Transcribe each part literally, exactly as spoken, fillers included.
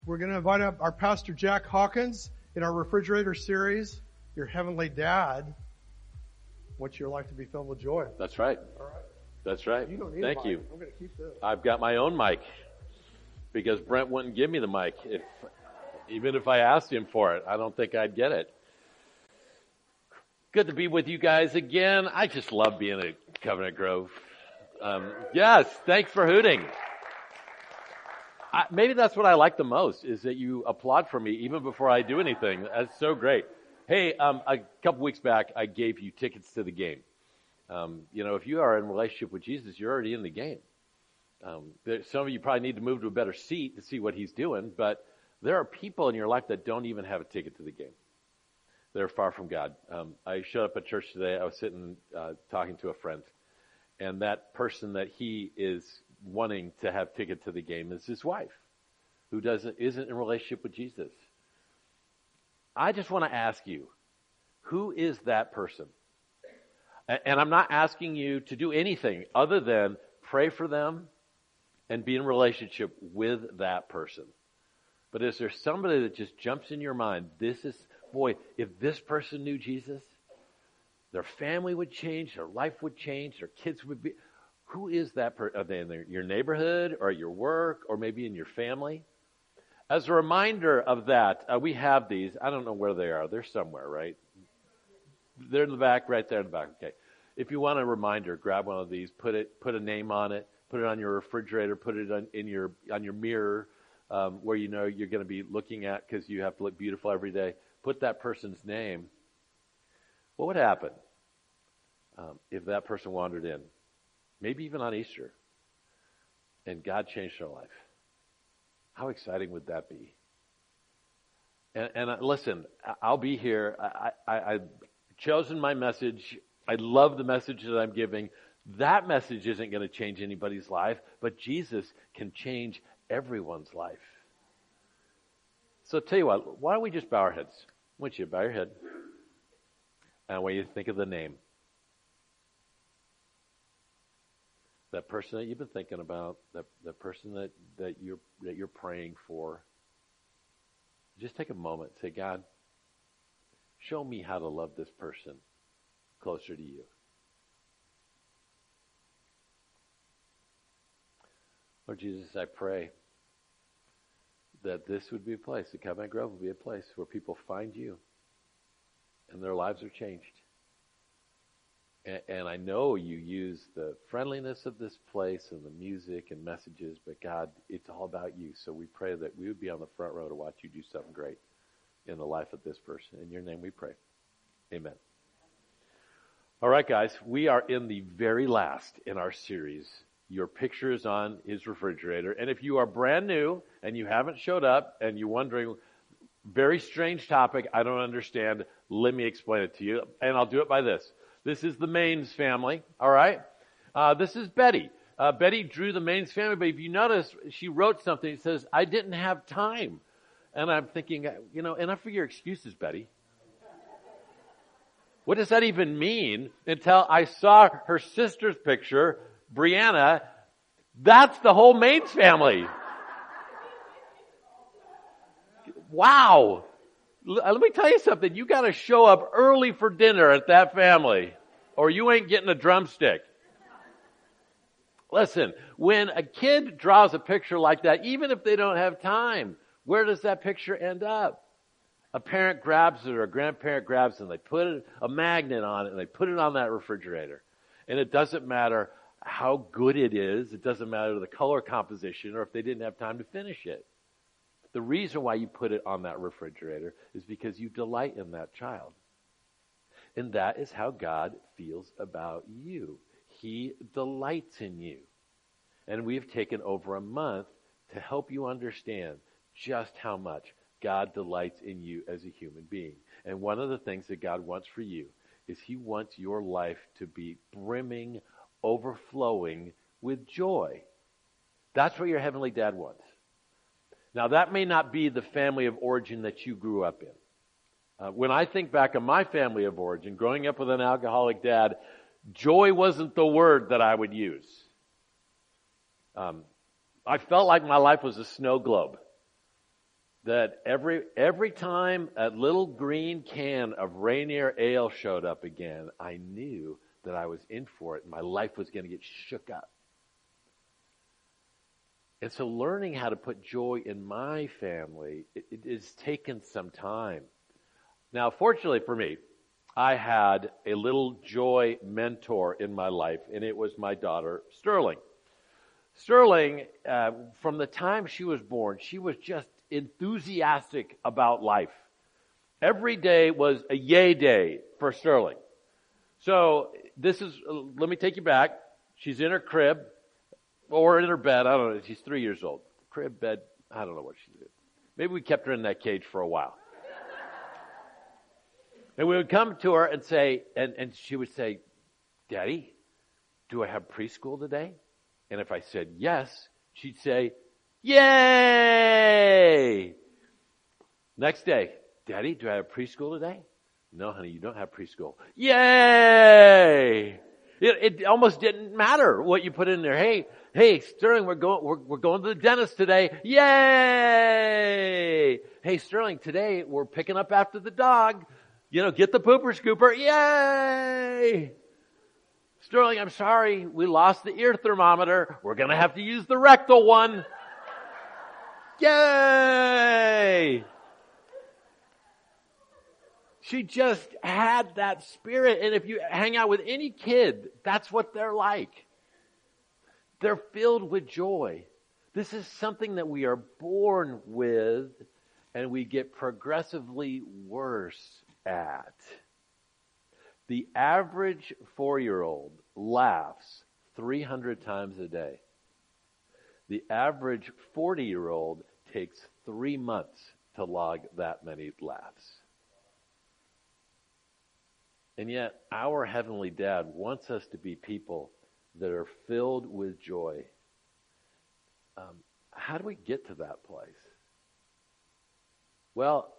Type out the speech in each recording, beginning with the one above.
We're going to invite up our Pastor Jack Hawkins in our refrigerator series, Your Heavenly Dad. What's your life to be filled with joy? That's right. All right. That's right. You don't need Thank a mic. you. I'm going to keep this. I've got my own mic because Brent wouldn't give me the mic. If, even if I asked him for it, I don't think I'd get it. Good to be with you guys again. I just love being at Covenant Grove. Um, yes, thanks for hooting. I, maybe that's what I like the most, is that you applaud for me even before I do anything. That's so great. Hey, um, a couple weeks back, I gave you tickets to the game. Um, you know, if you are in a relationship with Jesus, you're already in the game. Um, there, some of you probably need to move to a better seat to see what he's doing, but there are people in your life that don't even have a ticket to the game. They're far from God. Um, I showed up at church today. I was sitting uh, talking to a friend, and that person that he is wanting to have ticket to the game is his wife, who doesn't isn't in a relationship with Jesus. I just want to ask you, who is that person? And I'm not asking you to do anything other than pray for them and be in a relationship with that person. But is there somebody that just jumps in your mind? This is, boy, if this person knew Jesus, their family would change, their life would change, their kids would be. Who is that person? Are they in their, your neighborhood or your work or maybe in your family? As a reminder of that, uh, we have these. I don't know where they are. They're somewhere, right? They're in the back, right there in the back. Okay. If you want a reminder, grab one of these, put it, put a name on it, put it on your refrigerator, put it on, in your, on your mirror, um, where you know you're going to be looking at because you have to look beautiful every day. Put that person's name. What would happen um, if that person wandered in? Maybe even on Easter, and God changed their life. How exciting would that be? And, and uh, listen, I'll be here. I, I, I've chosen my message. I love the message that I'm giving. That message isn't going to change anybody's life, but Jesus can change everyone's life. So I'll tell you what, why don't we just bow our heads? I want you to bow your head, and I want you to think of the name. That person that you've been thinking about, that the person that, that you're that you're praying for. Just take a moment and say, God, show me how to love this person closer to you. Lord Jesus, I pray that this would be a place, that Covenant Grove would be a place where people find you and their lives are changed. And I know you use the friendliness of this place and the music and messages, but God, it's all about you. So we pray that we would be on the front row to watch you do something great in the life of this person. In your name we pray. Amen. All right, guys, we are in the very last in our series. Your picture is on his refrigerator. And if you are brand new and you haven't showed up and you're wondering, very strange topic, I don't understand, let me explain it to you. And I'll do it by this. This is the Maines family, all right? Uh, this is Betty. Uh, Betty drew the Maines family, but if you notice, she wrote something that says, I didn't have time. And I'm thinking, you know, enough for your excuses, Betty. What does that even mean? Until I saw her sister's picture, Brianna. That's the whole Maines family. Wow. Let me tell you something. You got to show up early for dinner at that family, or you ain't getting a drumstick. Listen, when a kid draws a picture like that, even if they don't have time, where does that picture end up? A parent grabs it or a grandparent grabs it and they put it, a magnet on it and they put it on that refrigerator. And it doesn't matter how good it is. It doesn't matter the color composition or if they didn't have time to finish it. The reason why you put it on that refrigerator is because you delight in that child. And that is how God feels about you. He delights in you. And we've taken over a month to help you understand just how much God delights in you as a human being. And one of the things that God wants for you is he wants your life to be brimming, overflowing with joy. That's what your Heavenly Dad wants. Now, that may not be the family of origin that you grew up in. Uh, when I think back on my family of origin, growing up with an alcoholic dad, joy wasn't the word that I would use. Um, I felt like my life was a snow globe. that every every time a little green can of Rainier Ale showed up again, I knew that I was in for it and my life was going to get shook up. And so learning how to put joy in my family, it, it has taken some time. Now, fortunately for me, I had a little joy mentor in my life, and it was my daughter, Sterling. Sterling, uh, from the time she was born, she was just enthusiastic about life. Every day was a yay day for Sterling. So this is, uh, let me take you back. She's in her crib or in her bed. I don't know. She's three years old. Crib, bed, I don't know what she did. Maybe we kept her in that cage for a while. And we would come to her and say, and, and she would say, Daddy, do I have preschool today? And if I said yes, she'd say, yay! Next day, Daddy, do I have preschool today? No, honey, you don't have preschool. Yay! It, it almost didn't matter what you put in there. Hey, hey, Sterling, we're going, we're, we're going to the dentist today. Yay! Hey, Sterling, today we're picking up after the dog. You know, get the pooper scooper. Yay! Sterling, I'm sorry, we lost the ear thermometer. We're going to have to use the rectal one. Yay! She just had that spirit. And if you hang out with any kid, that's what they're like. They're filled with joy. This is something that we are born with and we get progressively worse at. The average four-year-old laughs three hundred times a day. The average forty-year-old takes three months to log that many laughs. And yet, our Heavenly Dad wants us to be people that are filled with joy. Um, how do we get to that place? Well,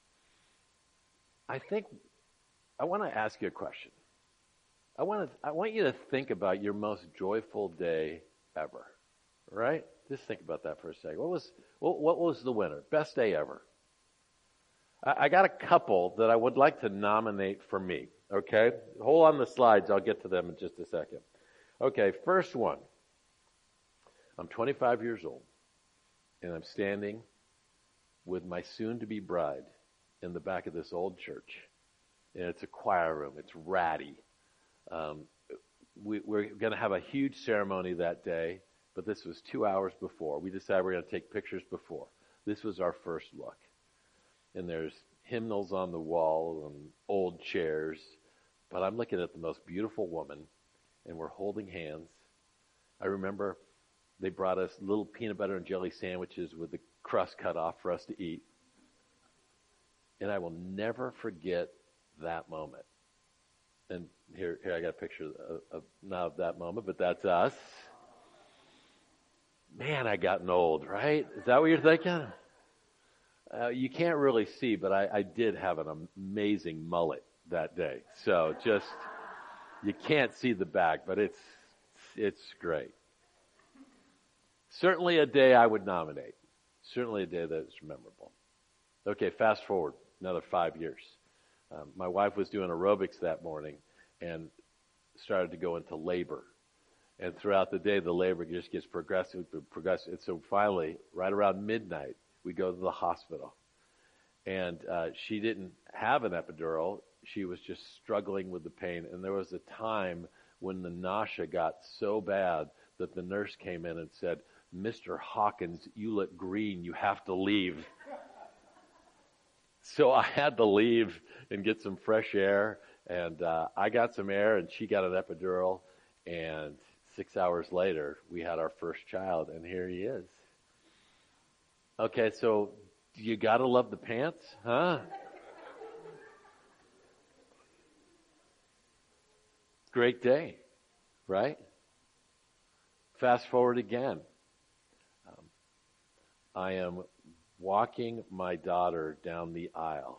I think I want to ask you a question. I want to, I want you to think about your most joyful day ever, right? Just think about that for a second. What was, what, what was the winner? Best day ever? I, I got a couple that I would like to nominate for me, okay? Hold on the slides. I'll get to them in just a second. Okay, first one. I'm twenty-five years old, and I'm standing with my soon-to-be bride in the back of this old church. And it's a choir room. It's ratty. Um, we, we're going to have a huge ceremony that day, but this was two hours before. We decided we're going to take pictures before. This was our first look. And there's hymnals on the wall and old chairs, but I'm looking at the most beautiful woman, and we're holding hands. I remember they brought us little peanut butter and jelly sandwiches with the crust cut off for us to eat. And I will never forget that moment. And here, here I got a picture of, of not of that moment, but that's us. Man, I gotten old, right? Is that what you're thinking? Uh, you can't really see, but I, I did have an amazing mullet that day. So just, you can't see the back, but it's, it's great. Certainly a day I would nominate. Certainly a day that's memorable. Okay, fast forward another five years. Um, my wife was doing aerobics that morning and started to go into labor. And throughout the day, the labor just gets progressive, progressive. And so finally, right around midnight, we go to the hospital. And uh, she didn't have an epidural. She was just struggling with the pain. And there was a time when the nausea got so bad that the nurse came in and said, Mister Hawkins, you look green. You have to leave. So I had to leave and get some fresh air. And uh, I got some air, and she got an epidural. And six hours later, we had our first child, and here he is. Okay, so you got to love the pants, huh? Great day, right? Fast forward again. Um, I am walking my daughter down the aisle.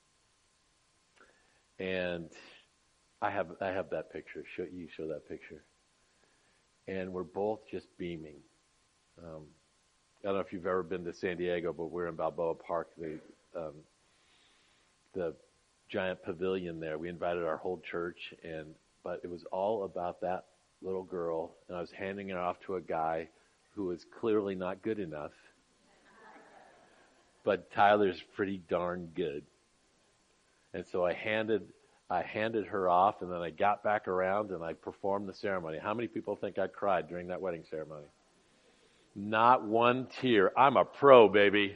And I have I have that picture. Show, you show that picture. And we're both just beaming. Um, I don't know if you've ever been to San Diego, but we're in Balboa Park, the um, the giant pavilion there. We invited our whole church, and but it was all about that little girl, and I was handing her off to a guy who was clearly not good enough. But Tyler's pretty darn good. And so I handed I handed her off, and then I got back around and I performed the ceremony. How many people think I cried during that wedding ceremony? Not one tear. I'm a pro, baby.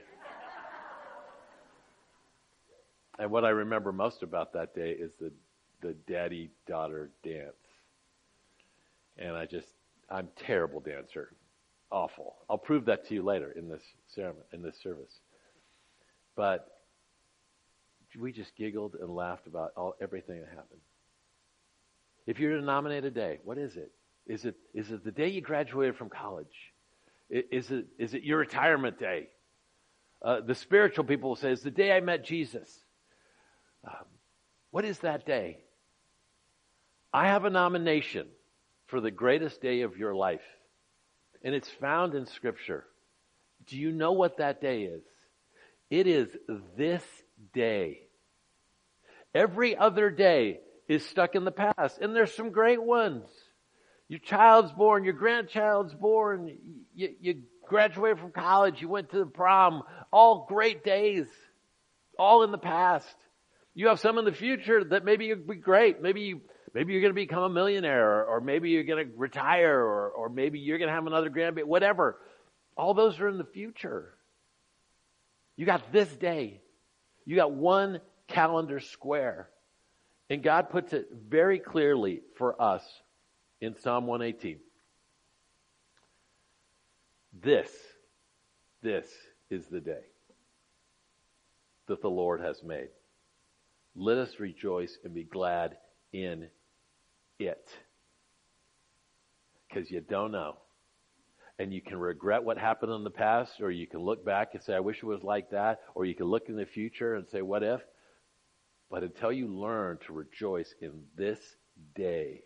And what I remember most about that day is the, the daddy-daughter dance. And I just, I'm a terrible dancer. Awful. I'll prove that to you later in this ceremony, in this service. But we just giggled and laughed about all everything that happened. If you're to nominate a day, what is it? Is it is it the day you graduated from college? Is it is it your retirement day? Uh, the spiritual people will say, it's the day I met Jesus. Um, what is that day? I have a nomination for the greatest day of your life. And it's found in Scripture. Do you know what that day is? It is this day. Every other day is stuck in the past. And there's some great ones. Your child's born, your grandchild's born, you, you graduated from college, you went to the prom. All great days. All in the past. You have some in the future that maybe you'll be great. Maybe you Maybe you're going to become a millionaire, or, or maybe you're going to retire, or, or maybe you're going to have another grandbaby, whatever. All those are in the future. You got this day. You got one calendar square. And God puts it very clearly for us in Psalm one eighteen. This, this is the day that the Lord has made. Let us rejoice and be glad in it. Because you don't know. And you can regret what happened in the past, or you can look back and say, I wish it was like that, or you can look in the future and say, what if? But until you learn to rejoice in this day,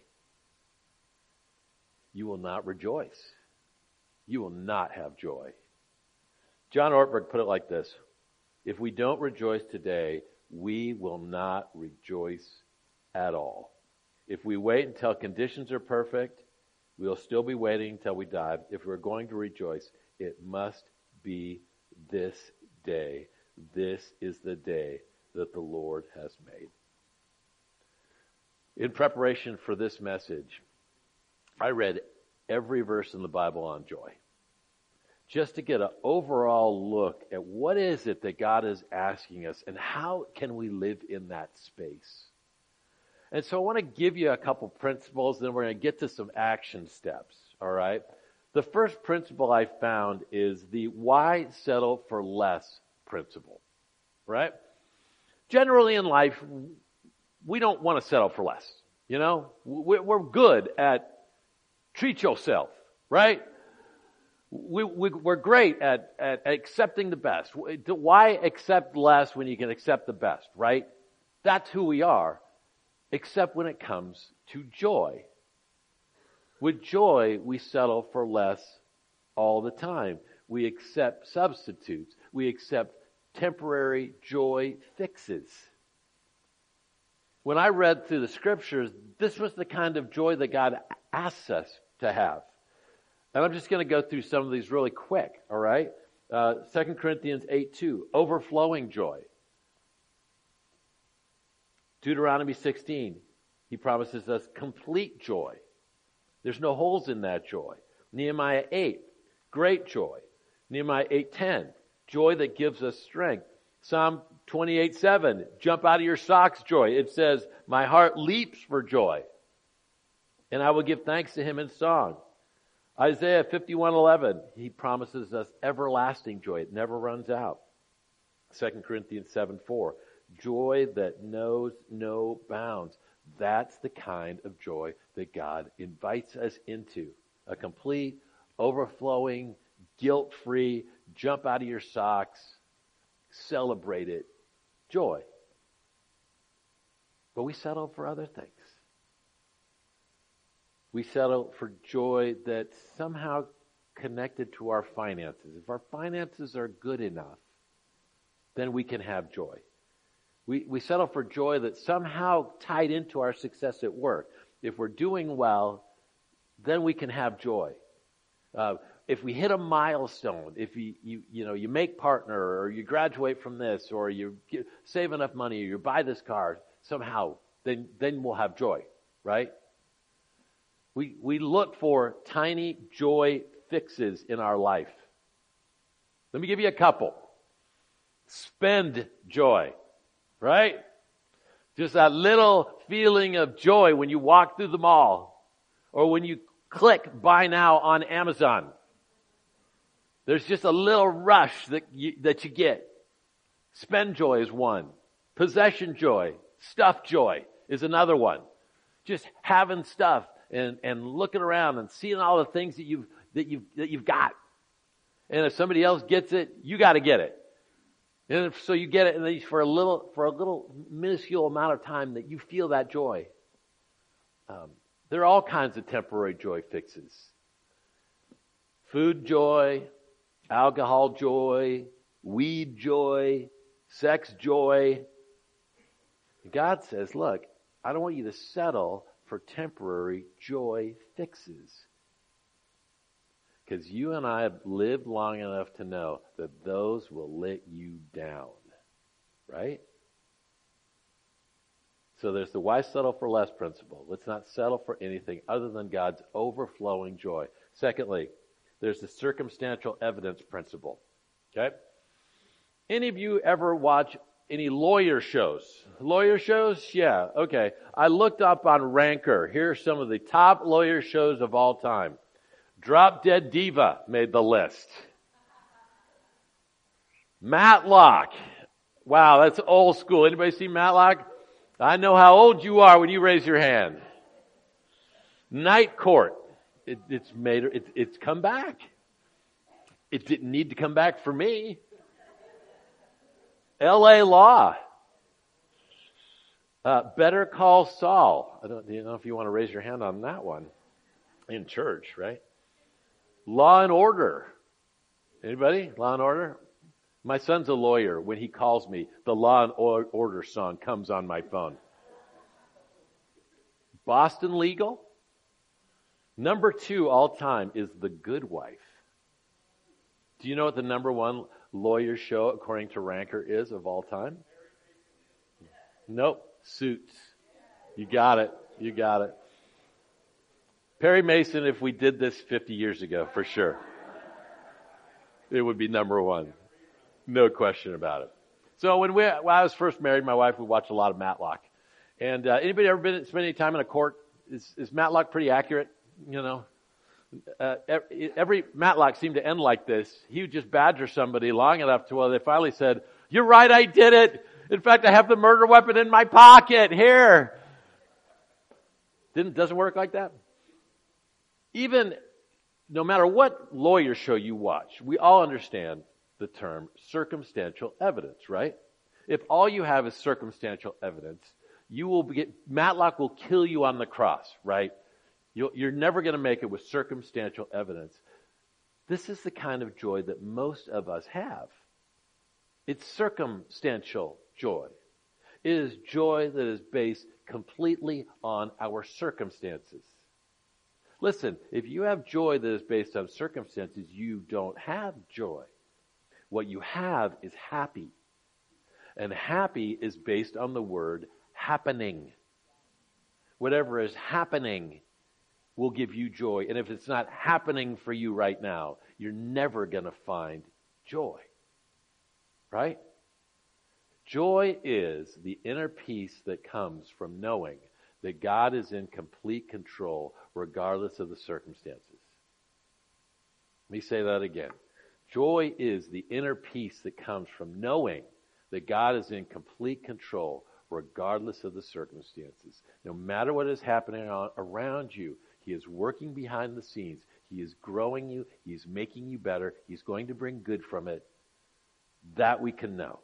you will not rejoice. You will not have joy. John Ortberg put it like this: if we don't rejoice today, we will not rejoice at all. If we wait until conditions are perfect, we'll still be waiting until we die. If we're going to rejoice, it must be this day. This is the day that the Lord has made. In preparation for this message, I read every verse in the Bible on joy, just to get an overall look at what is it that God is asking us and how can we live in that space. And so I want to give you a couple principles, then we're going to get to some action steps, all right? The first principle I found is the why settle for less principle, right? Generally in life, we don't want to settle for less, you know? We're good at treat yourself, right? We, we, we're great at, at accepting the best. Why accept less when you can accept the best, right? That's who we are. Except when it comes to joy. With joy, we settle for less all the time. We accept substitutes. We accept temporary joy fixes. When I read through the Scriptures, this was the kind of joy that God asks us to have. And I'm just going to go through some of these really quick, all right? Uh, Second Corinthians eight two, overflowing joy. Deuteronomy sixteen, he promises us complete joy. There's no holes in that joy. Nehemiah eight, great joy. Nehemiah eight ten, joy that gives us strength. Psalm twenty-eight seven, jump out of your socks joy. It says, my heart leaps for joy, and I will give thanks to him in song. Isaiah fifty-one eleven, he promises us everlasting joy. It never runs out. Second Corinthians seven four, joy that knows no bounds. That's the kind of joy that God invites us into. A complete, overflowing, guilt-free, jump out of your socks, celebrate it, joy. But we settle for other things. We settle for joy that somehow connected to our finances. If our finances are good enough, then we can have joy. We, we settle for joy that's somehow tied into our success at work. If we're doing well, then we can have joy. Uh, if we hit a milestone, if you, you, you know, you make partner, or you graduate from this, or you get, save enough money, or you buy this car, somehow, then, then we'll have joy, right? We, we look for tiny joy fixes in our life. Let me give you a couple. Spend joy, right? Just that little feeling of joy when you walk through the mall, or when you click buy now on Amazon. There's just a little rush that you, that you get. Spend joy is one. Possession joy, stuff joy is another one. Just having stuff and, and looking around and seeing all the things that you've, that you've, that you've got. And if somebody else gets it, you gotta get it. And if, so you get it, and then for a little, for a little minuscule amount of time that you feel that joy. Um, there are all kinds of temporary joy fixes. Food joy, alcohol joy, weed joy, sex joy. God says, look, I don't want you to settle for temporary joy fixes. Because you and I have lived long enough to know that those will let you down. Right? So there's the why settle for less principle. Let's not settle for anything other than God's overflowing joy. Secondly, there's the circumstantial evidence principle. Okay? Any of you ever watch any lawyer shows? Lawyer shows? Yeah, okay. I looked up on Ranker. Here are some of the top lawyer shows of all time. Drop Dead Diva made the list. Matlock. Wow, that's old school. Anybody see Matlock? I know how old you are when you raise your hand. Night Court. It, it's made. It, it's come back. It didn't need to come back for me. L A Law. Uh, Better Call Saul. I don't you know if you want to raise your hand on that one. In church, right? Law and Order. Anybody? Law and Order? My son's a lawyer. When he calls me, the Law and Order song comes on my phone. Boston Legal. Number two all time is The Good Wife. Do you know what the number one lawyer show, according to Ranker, is of all time? Nope. Suits. You got it. You got it. Perry Mason, if we did this fifty years ago, for sure, it would be number one. No question about it. So when, we, when I was first married, my wife, we watched a lot of Matlock. And uh, anybody ever been spend any time in a court? Is, is Matlock pretty accurate? You know, uh, every, every Matlock seemed to end like this. He would just badger somebody long enough to where they finally said, "You're right, I did it. In fact, I have the murder weapon in my pocket. Here." Didn't doesn't work like that. Even no matter what lawyer show you watch, we all understand the term circumstantial evidence, right? If all you have is circumstantial evidence, you will get, Matlock will kill you on the cross, right? You'll, you're never going to make it with circumstantial evidence. This is the kind of joy that most of us have. It's circumstantial joy. It is joy that is based completely on our circumstances. Listen, if you have joy that is based on circumstances, you don't have joy. What you have is happy. And happy is based on the word happening. Whatever is happening will give you joy. And if it's not happening for you right now, you're never going to find joy. Right? Joy is the inner peace that comes from knowing that God is in complete control regardless of the circumstances. Let me say that again. Joy is the inner peace that comes from knowing that God is in complete control regardless of the circumstances. No matter what is happening around you, He is working behind the scenes. He is growing you. He's making you better. He's going to bring good from it. That we can know.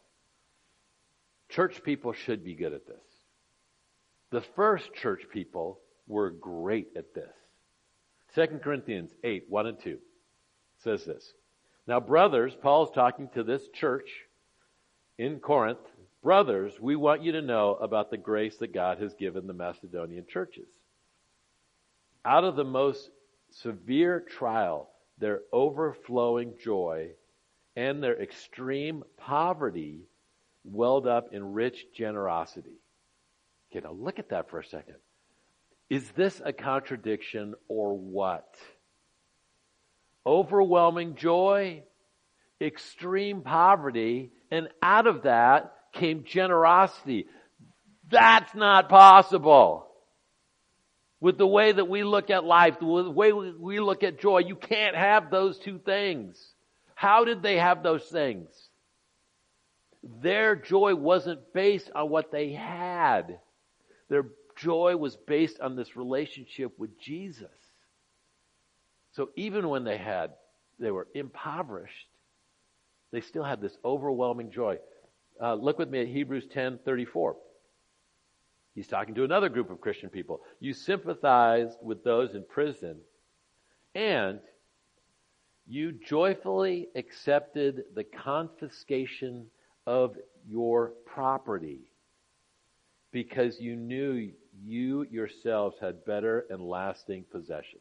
Church people should be good at this. The first church people were great at this. Second Corinthians eight, one and two. says this. Now, brothers, Paul's talking to this church in Corinth. Brothers, we want you to know about the grace that God has given the Macedonian churches. Out of the most severe trial, their overflowing joy and their extreme poverty welled up in rich generosity. Okay, now look at that for a second. Is this a contradiction or what? Overwhelming joy, extreme poverty, and out of that came generosity. That's not possible. With the way that we look at life, the way we look at joy, you can't have those two things. How did they have those things? Their joy wasn't based on what they had. Their joy was based on this relationship with Jesus. So even when they had, they were impoverished, they still had this overwhelming joy. Uh, look with me at Hebrews ten thirty-four. He's talking to another group of Christian people. You sympathized with those in prison, and you joyfully accepted the confiscation of your property because you knew you yourselves had better and lasting possessions.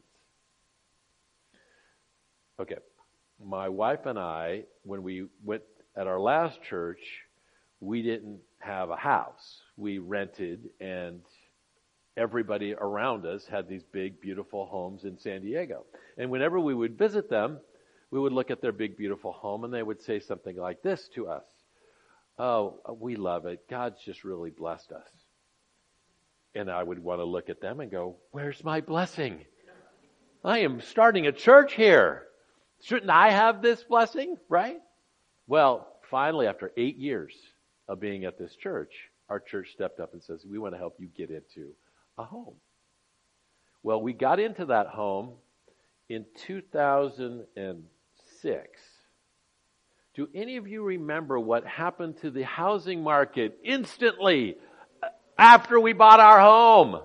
Okay, my wife and I, when we went at our last church, we didn't have a house. We rented, and everybody around us had these big, beautiful homes in San Diego. And whenever we would visit them, we would look at their big, beautiful home, and they would say something like this to us. Oh, we love it. God's just really blessed us. And I would want to look at them and go, where's my blessing? I am starting a church here. Shouldn't I have this blessing, right? Well, finally, after eight years of being at this church, our church stepped up and says, we want to help you get into a home. Well, we got into that home in two thousand six. Do any of you remember what happened to the housing market instantly after we bought our home?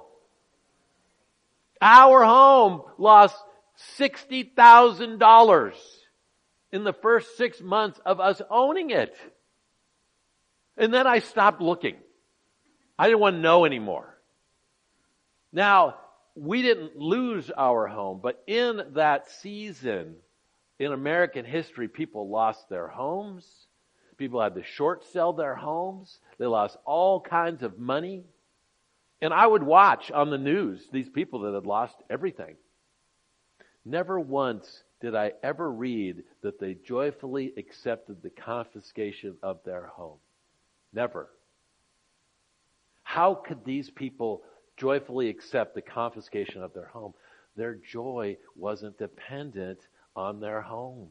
Our home lost sixty thousand dollars in the first six months of us owning it. And then I stopped looking. I didn't want to know anymore. Now, we didn't lose our home, but in that season, in American history, people lost their homes. People had to short sell their homes. They lost all kinds of money. And I would watch on the news these people that had lost everything. Never once did I ever read that they joyfully accepted the confiscation of their home. Never. How could these people joyfully accept the confiscation of their home? Their joy wasn't dependent on their home.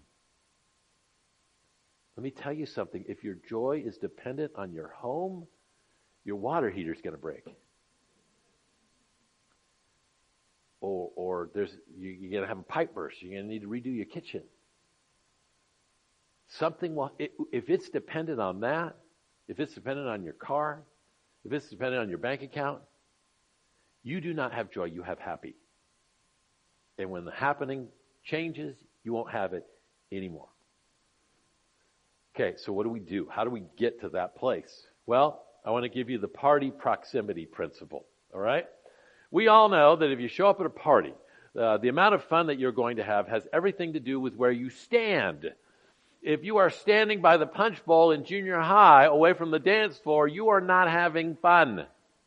Let me tell you something. If your joy is dependent on your home, your water heater's going to break. Or, or there's you, you're going to have a pipe burst. You're going to need to redo your kitchen. Something will, it, if it's dependent on that, if it's dependent on your car, if it's dependent on your bank account, you do not have joy, you have happy. And when the happening changes, you won't have it anymore. Okay, so what do we do? How do we get to that place? Well, I want to give you the party proximity principle, all right? We all know that if you show up at a party, uh, the amount of fun that you're going to have has everything to do with where you stand. If you are standing by the punch bowl in junior high away from the dance floor, you are not having fun.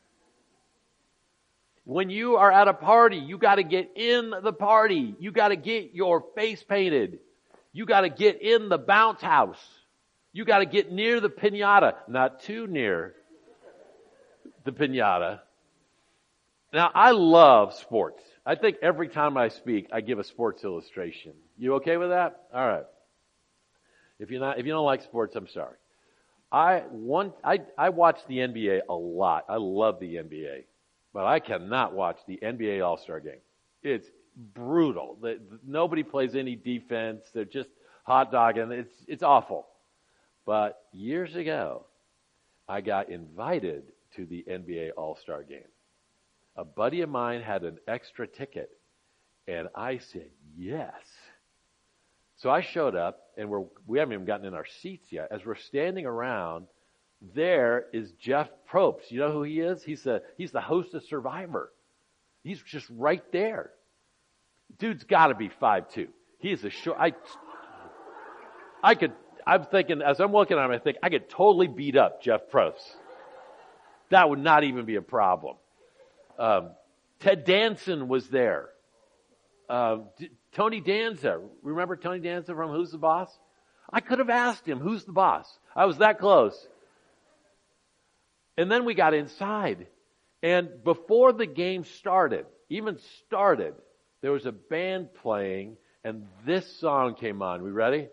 When you are at a party, you got to get in the party. You got to get your face painted. You got to get in the bounce house. You got to get near the piñata, not too near the piñata. Now, I love sports. I think every time I speak, I give a sports illustration. You okay with that? All right. If you're not, if you don't like sports, I'm sorry. I want, I, I watch the N B A a lot. I love the N B A, but I cannot watch the N B A All-Star Game. It's brutal. The, nobody plays any defense. They're just hot dogging. It's, it's awful. But years ago, I got invited to the N B A All-Star Game. A buddy of mine had an extra ticket, and I said yes. So I showed up, and we're, we haven't even gotten in our seats yet. As we're standing around, there is Jeff Probst. You know who he is? He's the, he's the host of Survivor. He's just right there. Dude's got to be five two. He is a short. I, I could. I'm thinking as I'm looking at him, I think I could totally beat up Jeff Probst. That would not even be a problem. Um, Ted Danson was there. Uh, D- Tony Danza. Remember Tony Danza from Who's the Boss? I could have asked him, who's the boss? I was that close. And then we got inside. And before the game started, even started, there was a band playing, and this song came on. We ready?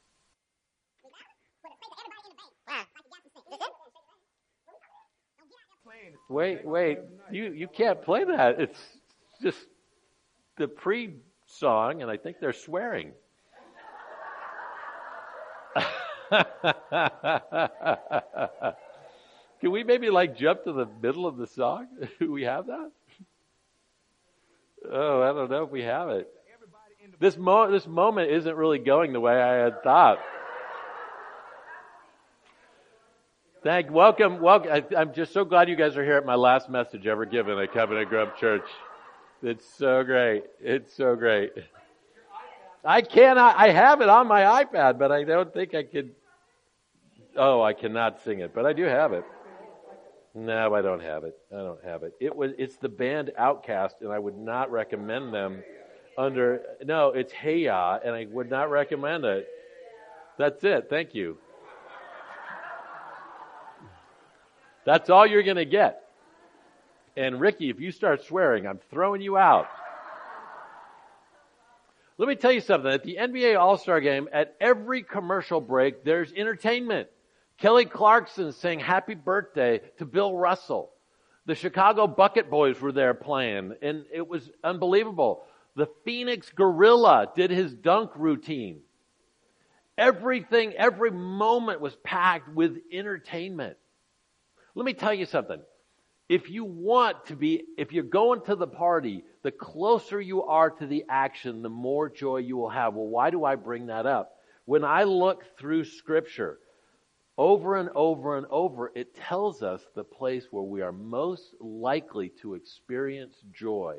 Wait, wait. You you can't play that. It's just the pre-song, and I think they're swearing. Can we maybe like jump to the middle of the song? Do we have that? Oh, I don't know if we have it. This mo- this moment isn't really going the way I had thought. Thank, welcome, welcome. I, I'm just so glad you guys are here at my last message ever given at Covenant Grove Church. It's so great. It's so great. I cannot, I have it on my iPad, but I don't think I could. Oh, I cannot sing it, but I do have it. No, I don't have it. I don't have it. It was, it's the band Outcast, and I would not recommend them under, no, it's Hey Ya, and I would not recommend it. That's it. Thank you. That's all you're going to get. And Ricky, if you start swearing, I'm throwing you out. Let me tell you something. At the N B A All-Star Game, at every commercial break, there's entertainment. Kelly Clarkson sang happy birthday to Bill Russell. The Chicago Bucket Boys were there playing, and it was unbelievable. The Phoenix Gorilla did his dunk routine. Everything, every moment was packed with entertainment. Let me tell you something. If you want to be, if you're going to the party, the closer you are to the action, the more joy you will have. Well, why do I bring that up? When I look through Scripture, over and over and over, it tells us the place where we are most likely to experience joy.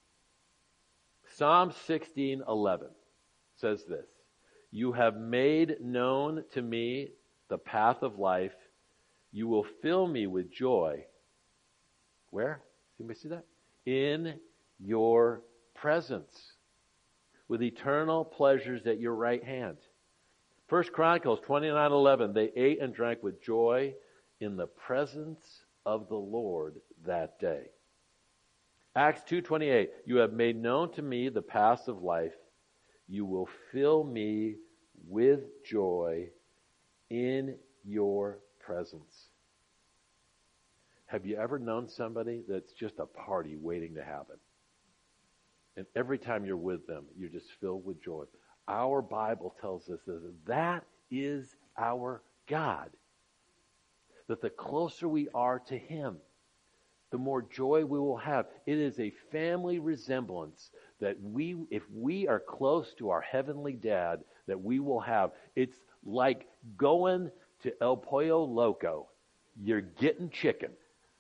Psalm sixteen eleven says this, "You have made known to me the path of life. You will fill me with joy." Where? Anybody see that? In your presence, with eternal pleasures at your right hand. First Chronicles twenty-nine eleven, they ate and drank with joy in the presence of the Lord that day. Acts two twenty-eight, "You have made known to me the paths of life. You will fill me with joy in your presence." Have you ever known somebody that's just a party waiting to happen? And every time you're with them, you're just filled with joy. Our Bible tells us that that is our God. That the closer we are to Him, the more joy we will have. It is a family resemblance that we, if we are close to our Heavenly Dad, that we will have. It's like going to El Pollo Loco. You're getting chicken.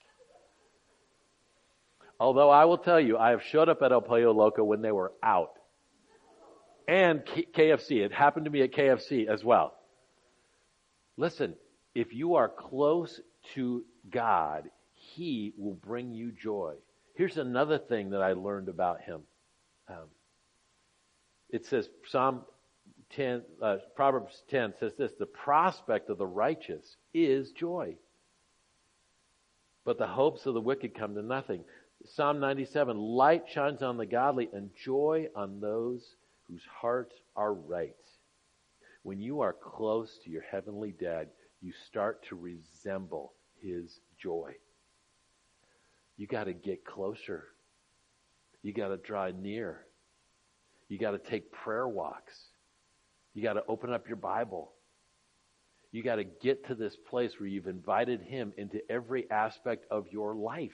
Although I will tell you, I have showed up at El Pollo Loco when they were out. And K F C. It happened to me at K F C as well. Listen, if you are close to God, He will bring you joy. Here's another thing that I learned about Him. Um, it says, Psalm ten, uh, Proverbs ten says this, "The prospect of the righteous is joy, but the hopes of the wicked come to nothing." Psalm ninety-seven, "Light shines on the godly and joy on those whose hearts are right." When you are close to your Heavenly Dad, you start to resemble His joy. You got to get closer. You got to draw near. You got to take prayer walks. You got to open up your Bible. You got to get to this place where you've invited Him into every aspect of your life.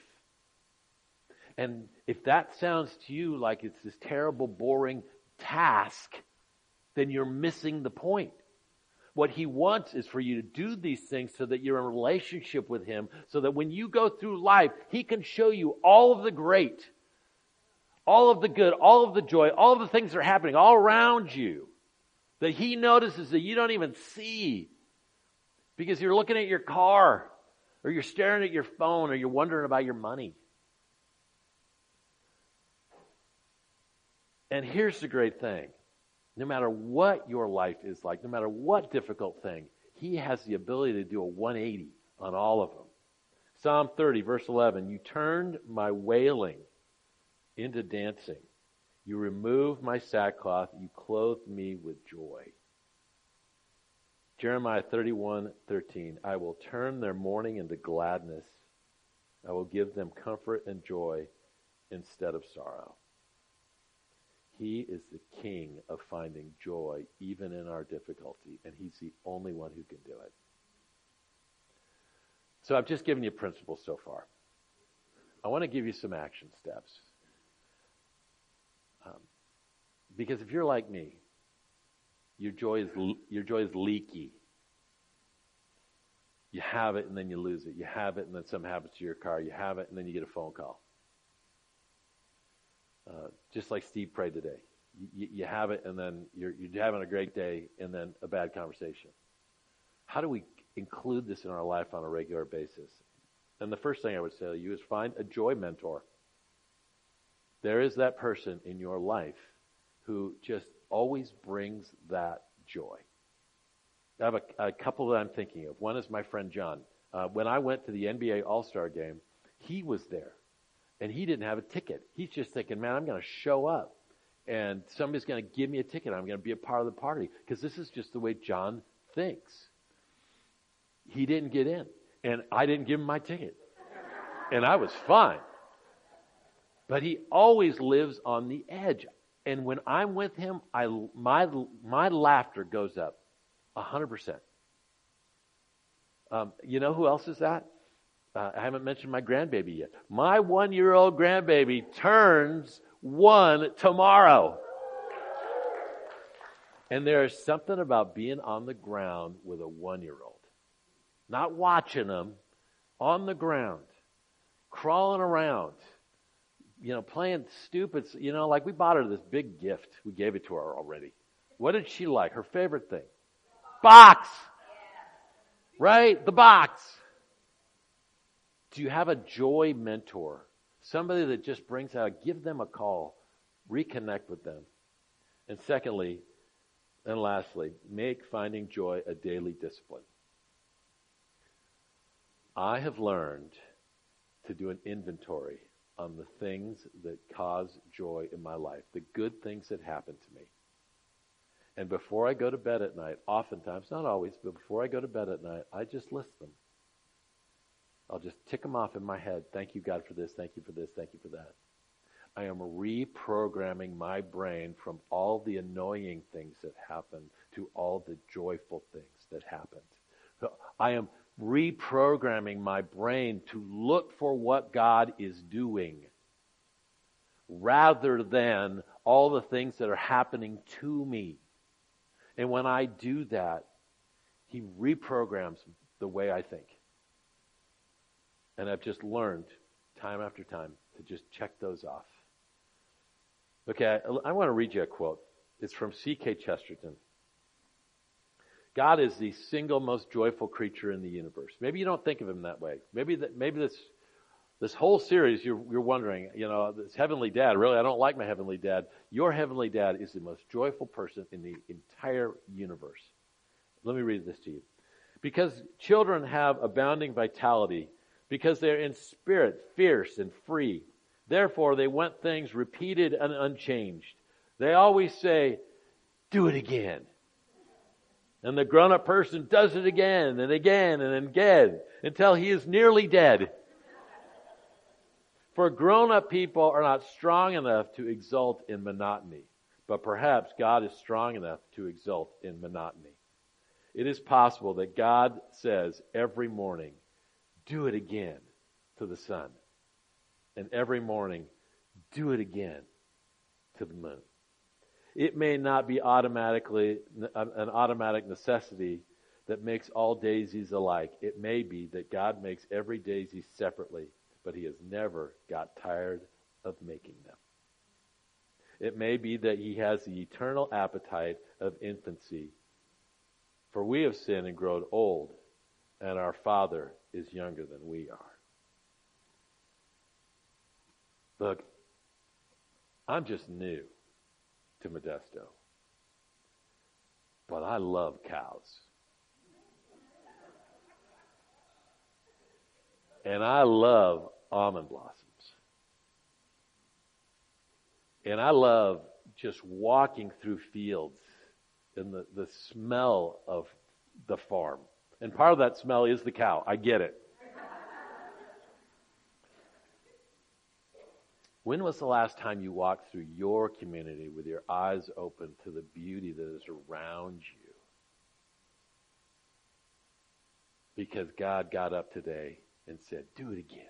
And if that sounds to you like it's this terrible, boring task, then you're missing the point. What he wants is for you to do these things so that you're in relationship with him, so that when you go through life, he can show you all of the great, all of the good, all of the joy, all of the things that are happening all around you that he notices that you don't even see because you're looking at your car or you're staring at your phone or you're wondering about your money. And here's the great thing. No matter what your life is like, no matter what difficult thing, he has the ability to do a one eighty on all of them. Psalm thirty, verse eleven, you turned my wailing into dancing. You removed my sackcloth. You clothed me with joy. Jeremiah thirty-one, thirteen, I will turn their mourning into gladness. I will give them comfort and joy instead of sorrow. He is the king of finding joy even in our difficulty, and he's the only one who can do it. So I've just given you principles so far. I want to give you some action steps. Um, because if you're like me, your joy is your joy is leaky. You have it and then you lose it. You have it and then something happens to your car. You have it and then you get a phone call. Uh, just like Steve prayed today. You, you have it and then you're, you're having a great day and then a bad conversation. How do we include this in our life on a regular basis? And the first thing I would say to you is find a joy mentor. There is that person in your life who just always brings that joy. I have a, a couple that I'm thinking of. One is my friend John. Uh, when I went to the N B A All-Star game, he was there. And he didn't have a ticket. He's just thinking, man, I'm going to show up. And somebody's going to give me a ticket. I'm going to be a part of the party. Because this is just the way John thinks. He didn't get in. And I didn't give him my ticket. And I was fine. But he always lives on the edge. And when I'm with him, I my my laughter goes up one hundred percent. Um, you know who else is that? Uh, I haven't mentioned my grandbaby yet. My one-year-old grandbaby turns one tomorrow. And there is something about being on the ground with a one-year-old. Not watching them, on the ground, crawling around, you know, playing stupid, you know, like we bought her this big gift. We gave it to her already. What did she like? Her favorite thing? Box! Right? The box. Do you have a joy mentor? Somebody that just brings out, give them a call. Reconnect with them. And secondly, and lastly, make finding joy a daily discipline. I have learned to do an inventory on the things that cause joy in my life, the good things that happen to me. And before I go to bed at night, oftentimes, not always, but before I go to bed at night, I just list them. I'll just tick them off in my head. Thank you, God, for this. Thank you for this. Thank you for that. I am reprogramming my brain from all the annoying things that happen to all the joyful things that happened. So I am reprogramming my brain to look for what God is doing rather than all the things that are happening to me. And when I do that, he reprograms the way I think. And I've just learned time after time to just check those off. Okay, I, I want to read you a quote. It's from C K Chesterton. God is the single most joyful creature in the universe. Maybe you don't think of him that way. Maybe that, maybe this this whole series you're, you're wondering, you know, this heavenly dad, really, I don't like my heavenly dad. Your heavenly dad is the most joyful person in the entire universe. Let me read this to you. Because children have abounding vitality, because they're in spirit, fierce and free. Therefore, they want things repeated and unchanged. They always say, do it again. And the grown-up person does it again and again and again until he is nearly dead. For grown-up people are not strong enough to exult in monotony, but perhaps God is strong enough to exult in monotony. It is possible that God says every morning, do it again to the sun. And every morning, do it again to the moon. It may not be automatically an automatic necessity that makes all daisies alike. It may be that God makes every daisy separately, but he has never got tired of making them. It may be that he has the eternal appetite of infancy. For we have sinned and grown old, and our Father is younger than we are. Look, I'm just new to Modesto, but I love cows. And I love almond blossoms. And I love just walking through fields and the, the smell of the farm. And part of that smell is the cow. I get it. When was the last time you walked through your community with your eyes open to the beauty that is around you? Because God got up today and said, do it again.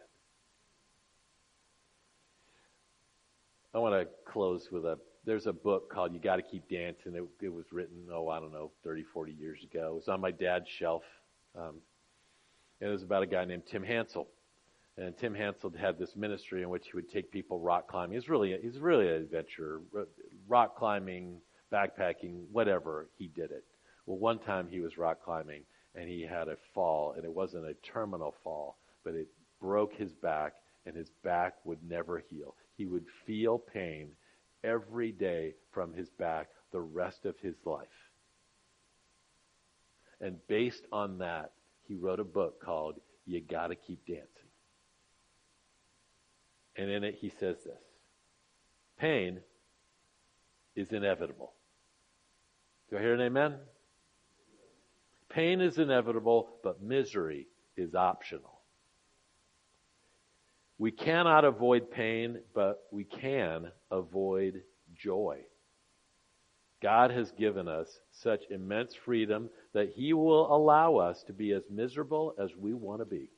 I want to close with a, there's a book called You Gotta Keep Dancing. It, it was written, oh, I don't know, thirty, forty years ago. It was on my dad's shelf. Um, and it was about a guy named Tim Hansel. And Tim Hansel had this ministry in which he would take people rock climbing. He's really, he's really an adventurer. Rock climbing, backpacking, whatever, he did it. Well, one time he was rock climbing and he had a fall, and it wasn't a terminal fall, but it broke his back, and his back would never heal. He would feel pain every day from his back the rest of his life. And based on that, he wrote a book called You Gotta Keep Dancing. And in it he says this: pain is inevitable. Do I hear an amen? Pain is inevitable, but misery is optional. We cannot avoid pain, but we can avoid joy. God has given us such immense freedom that he will allow us to be as miserable as we want to be.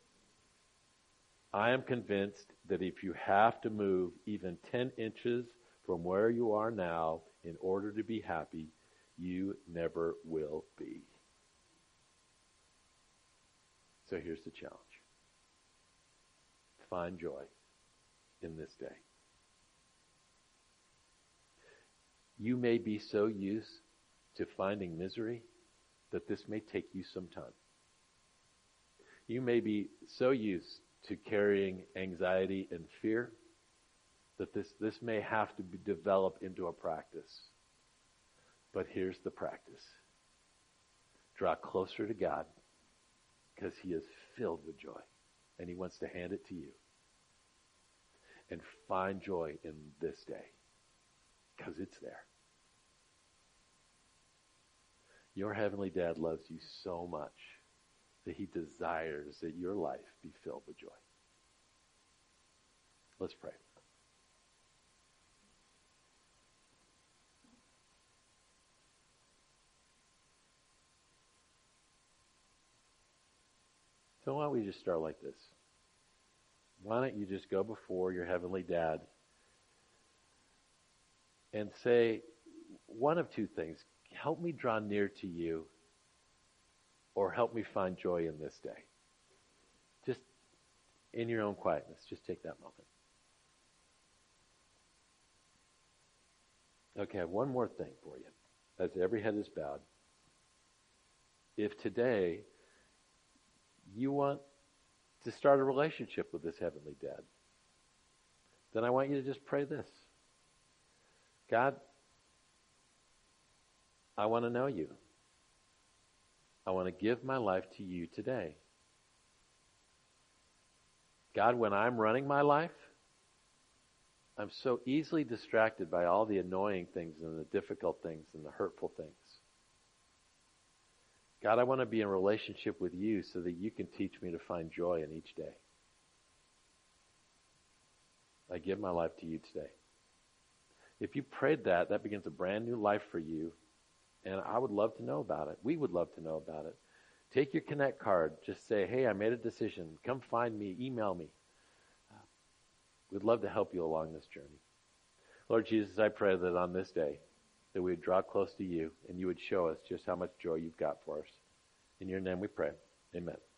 I am convinced that if you have to move even ten inches from where you are now in order to be happy, you never will be. So here's the challenge. Find joy in this day. You may be so used to finding misery that this may take you some time. You may be so used to carrying anxiety and fear that this, this may have to be developed into a practice. But here's the practice. Draw closer to God, because he is filled with joy, and he wants to hand it to you. And find joy in this day, because it's there. Your heavenly Dad loves you so much that he desires that your life be filled with joy. Let's pray. So why don't we just start like this? Why don't you just go before your heavenly Dad and say one of two things: help me draw near to you, or help me find joy in this day. Just in your own quietness, just take that moment. Okay, I have one more thing for you. As every head is bowed, if today you want to start a relationship with this heavenly Dad, then I want you to just pray this: God, I want to know you. I want to give my life to you today. God, when I'm running my life, I'm so easily distracted by all the annoying things and the difficult things and the hurtful things. God, I want to be in relationship with you so that you can teach me to find joy in each day. I give my life to you today. If you prayed that, that begins a brand new life for you, and I would love to know about it. We would love to know about it. Take your Connect card. Just say, hey, I made a decision. Come find me. Email me. We'd love to help you along this journey. Lord Jesus, I pray that on this day, that we would draw close to you, and you would show us just how much joy you've got for us. In your name we pray. Amen.